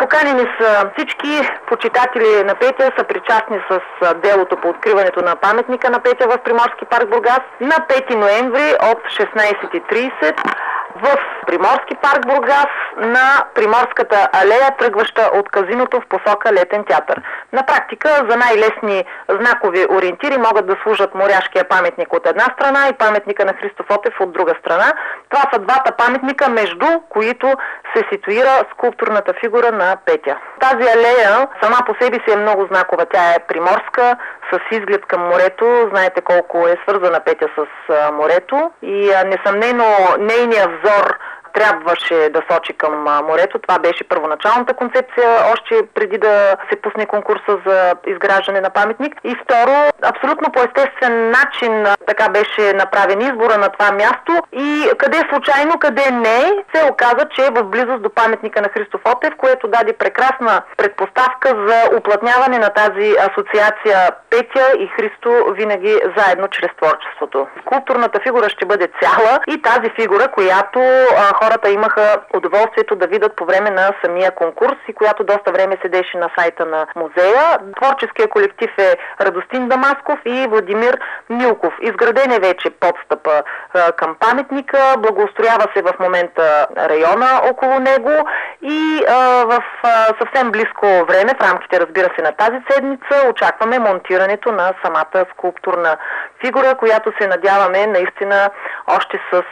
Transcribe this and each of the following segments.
Поканени са всички почитатели на Петя, са причастни с делото по откриването на паметника на Петя в Приморски парк Бургас на 5 ноември от 16:30 в Приморски парк Бургас на Приморската алея, тръгваща от казиното в посока Летен театър. На практика за най-лесни знакови ориентири могат да служат Моряшкия паметник от една страна и паметника на Христо Фотев от друга страна. Това са двата паметника, между които се ситуира скулптурната фигура на Петя. Тази алея сама по себе си е много знакова. Тя е приморска, с изглед към морето. Знаете колко е свързана Петя с морето и несъмнено нейният взор трябваше да сочи към морето. Това беше първоначалната концепция, още преди да се пусне конкурса за изграждане на паметник. И второ, абсолютно по естествен начин така беше направен избора на това място и къде случайно, къде не, се оказа, че е в близост до паметника на Христо Фотев, което даде прекрасна предпоставка за уплътняване на тази асоциация Петя и Христо винаги заедно чрез творчеството. Скулптурната фигура ще бъде цяла и тази фигура, която хората имаха удоволствието да видят по време на самия конкурс и която доста време седеше на сайта на музея. Творческият колектив е Радостин Дамасков и Владимир Милков. Изграден е вече подстъпа към паметника, благоустроява се в момента района около него и в съвсем близко време, в рамките, разбира се, на тази седмица, очакваме монтирането на самата скулптурна фигура, която се надяваме наистина още с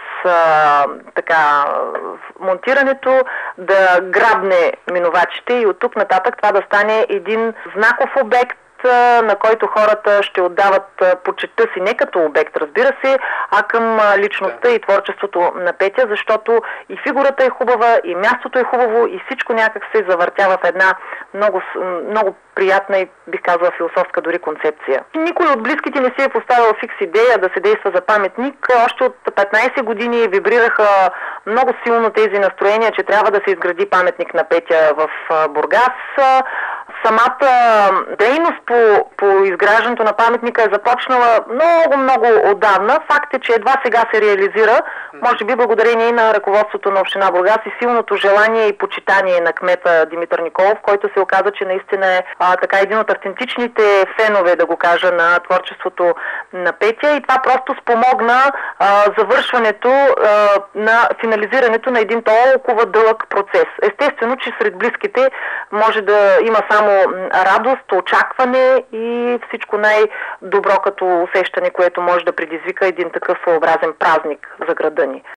монтирането да грабне минувачите и от тук нататък това да стане един знаков обект, на който хората ще отдават почета си не като обект, разбира се, а към личността и творчеството на Петя, защото и фигурата е хубава, и мястото е хубаво, и всичко някак се завъртява в една много приятна и, бих казала, философска дори концепция. Никой от близките не си е поставил фикс идея да се действа за паметник. Още от 15 години вибрираха много силно тези настроения, че трябва да се изгради паметник на Петя в Бургас. Самата дейност по изграждането на паметника е започнала много отдавна. Факт е, че едва сега се реализира, може би благодарение и на ръководството на община Бургас и силното желание и почитание на кмета Димитър Николов, който се оказа, че наистина е така един от автентичните фенове, да го кажа, на творчеството на Петя и това просто спомогна завършването на финализирането на един толкова дълъг процес. Естествено, че сред близките може да има само радост, очакване и всичко най-добро като усещане, което може да предизвика един такъв своеобразен празник за града ни.